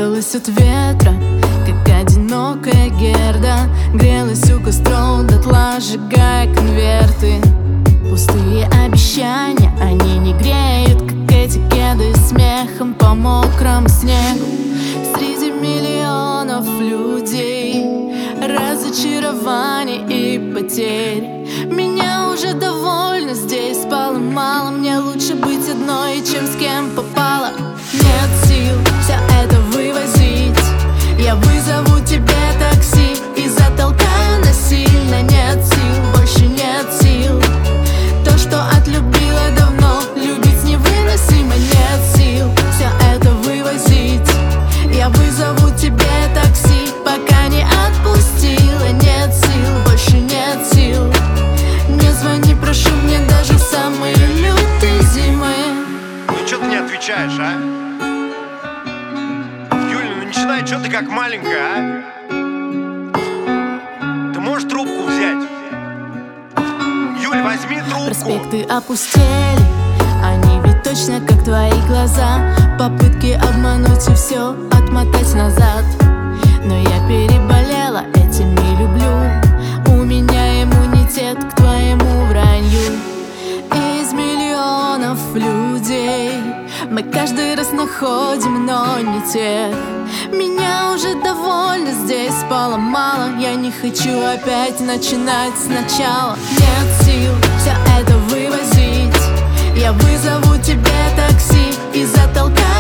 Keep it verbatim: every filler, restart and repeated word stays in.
Пряталась от ветра, как одинокая Герда. Грелась у костров дотла, сжигая конверты. Пустые обещания, они не греют, как эти кеды, смехом по мокрому снегу. Среди миллионов людей, разочарований и потерь. Меня уже довольно здесь, спало мало. Мне лучше быть одной, чем с кем попало. Нет сил все это вывозить. Я вызову тебе такси и затолкаю насильно. Нет сил, больше нет сил. То, что отлюбила давно, любить невыносимо. Нет сил все это вывозить. Я вызову тебе такси, пока не отпустила. Нет сил, больше нет сил. Не звони, прошу, мне даже в самые лютые зимы. Ну чё ты не отвечаешь, а? Юля, ну начинай, чё ты как маленькая, а? Ты можешь трубку взять? Юль, возьми трубку. Проспекты опустели, они ведь точно как твои глаза. Попытки обмануть и все отмотать назад. Но я переболела этими люблю. У меня иммунитет к твоему вранью. Из миллионов людей мы каждый раз находим, но не тех. Меня уже довольно здесь, спало мало. Я не хочу опять начинать сначала. Нет сил все это вывозить. Я вызову тебе такси и затолкаю